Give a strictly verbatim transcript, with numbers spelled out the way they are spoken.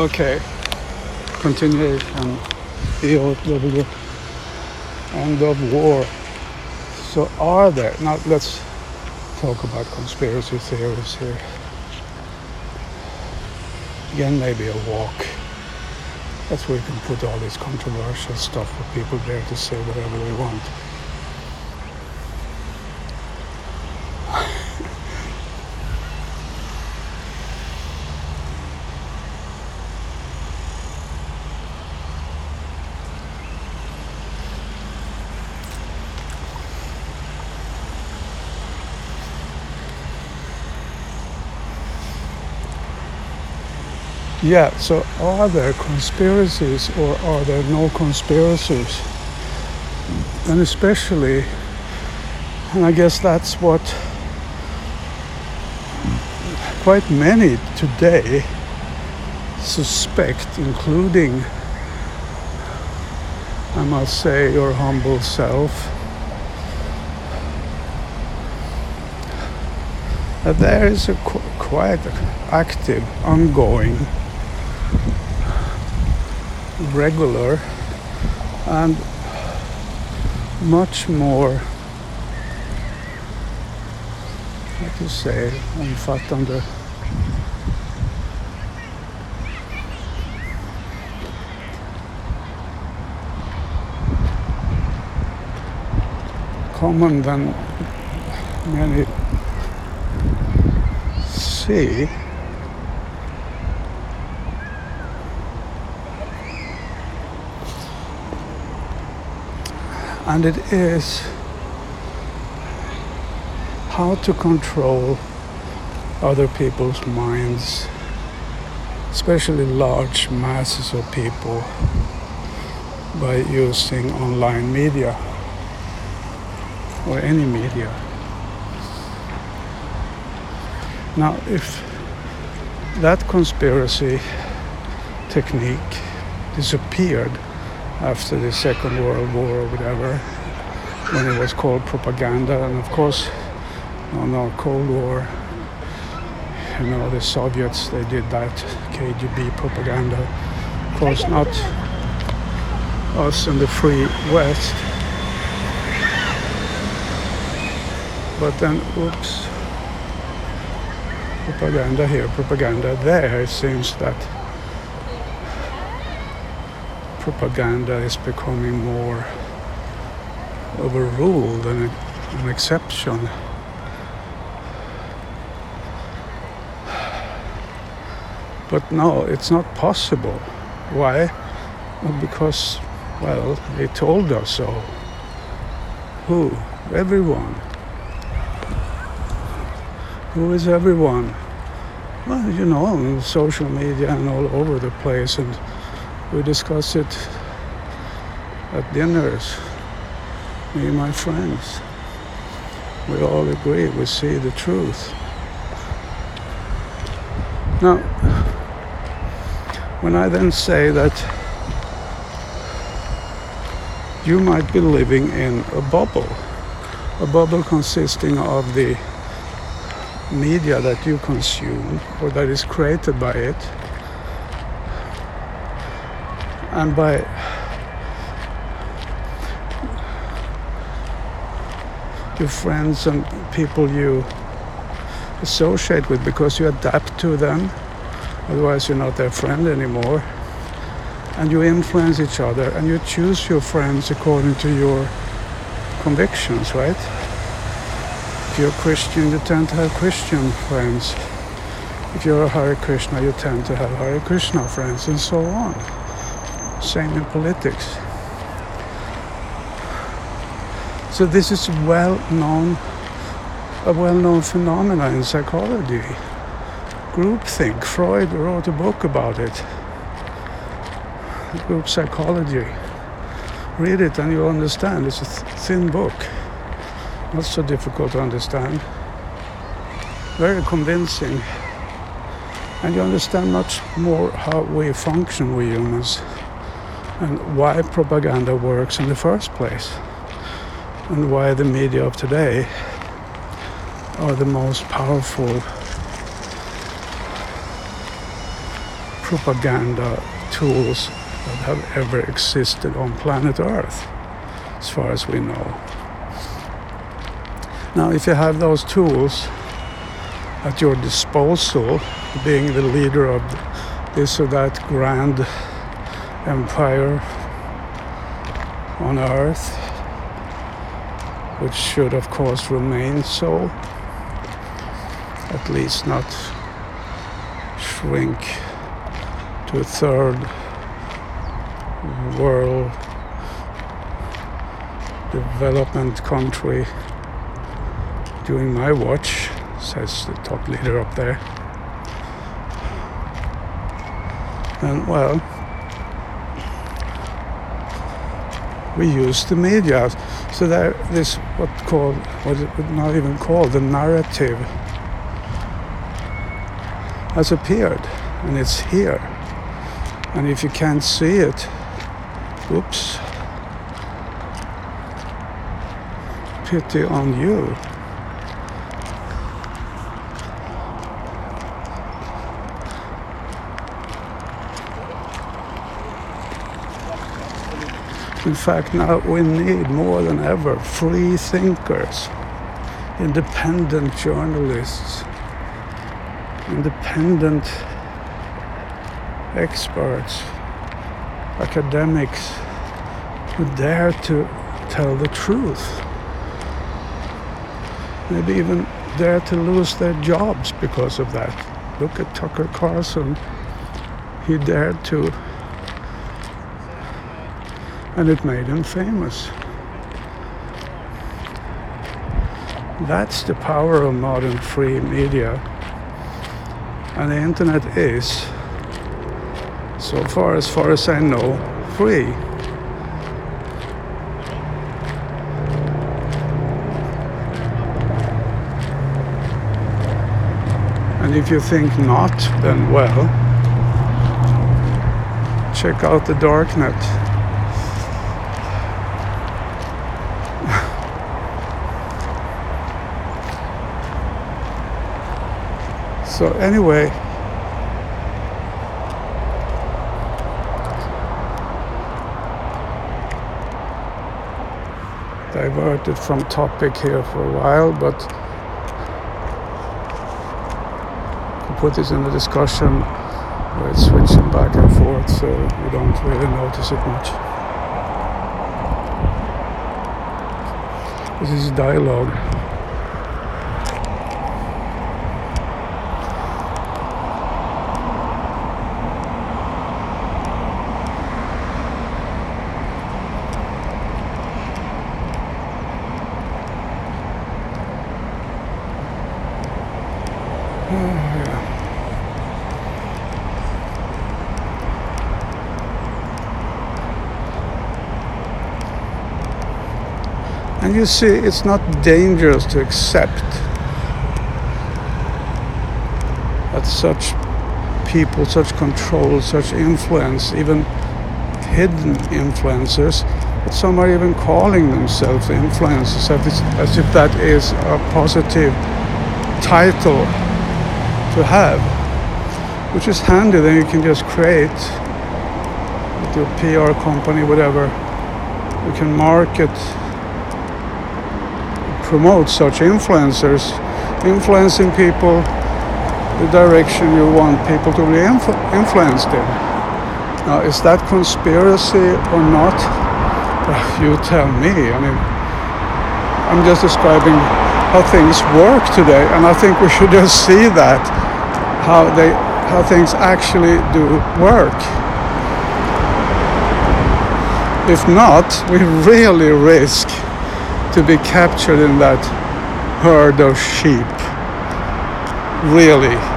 Okay, continuation. E O W, end of war. So are there, now let's talk about conspiracy theories here. Again, maybe a walk. That's where you can put all this controversial stuff for people there to say whatever they want. Yeah, so are there conspiracies or are there no conspiracies? And especially, and I guess that's what quite many today suspect, including, I must say, your humble self, that there is a qu- quite active, ongoing, regular and much more, what to say, omfattande common than many see. And it is how to control other people's minds, especially large masses of people, by using online media or any media. Now, if that conspiracy technique disappeared after the Second World War or whatever, when it was called propaganda, and of course, on our Cold War, you know, the Soviets, they did that K G B propaganda. Of course, not us in the free West, but then, oops, propaganda here, propaganda there. It seems that propaganda is becoming more of a rule than a, an exception. But no, it's not possible. Why? Well, because, well, they told us so. Who? Everyone. Who is everyone? Well, you know, on social media and all over the place, and we discuss it at dinners, me and my friends. We all agree, we see the truth. Now, when I then say that you might be living in a bubble, a bubble consisting of the media that you consume or that is created by it, and by your friends and people you associate with, because you adapt to them, otherwise you're not their friend anymore, and you influence each other and you choose your friends according to your convictions, right? If you're Christian, you tend to have Christian friends. If you're a Hare Krishna, you tend to have Hare Krishna friends, and so on. Same in politics. So this is well-known, a well-known phenomenon in psychology. Groupthink. Freud wrote a book about it. Group psychology. Read it and you'll understand. It's a th- thin book. Not so difficult to understand. Very convincing. And you understand much more how we function, we humans, and why propaganda works in the first place, and why the media of today are the most powerful propaganda tools that have ever existed on planet Earth, as far as we know. Now, if you have those tools at your disposal, being the leader of this or that grand empire on Earth, which should of course remain so, at least not shrink to a third world development country during my watch, says the top leader up there. And well, we use the media. So there, this what called, what it would not even called, the narrative has appeared, and it's here. And if you can't see it, oops, pity on you. In fact, now we need more than ever free thinkers, independent journalists, independent experts, academics who dare to tell the truth. Maybe even dare to lose their jobs because of that. Look at Tucker Carlson. He dared to, and it made him famous. That's the power of modern free media. And the internet is, so far as far as I know, free. And if you think not, then well, check out the darknet. So anyway, diverted from topic here for a while, but to put this in a discussion where it's switching back and forth, so you don't really notice it much. This is dialogue. And you see, it's not dangerous to accept that such people, such control, such influence, even hidden influencers, but some are even calling themselves influencers, as if that is a positive title to have, which is handy. Then you can just create with your P R company, whatever, you can market, promote such influencers, influencing people the direction you want people to be influ- influenced in. Now, is that conspiracy or not? Uh, you tell me. I mean, I'm just describing how things work today, and I think we should just see that, how they, how things actually do work. If not, we really risk to be captured in that herd of sheep. Really.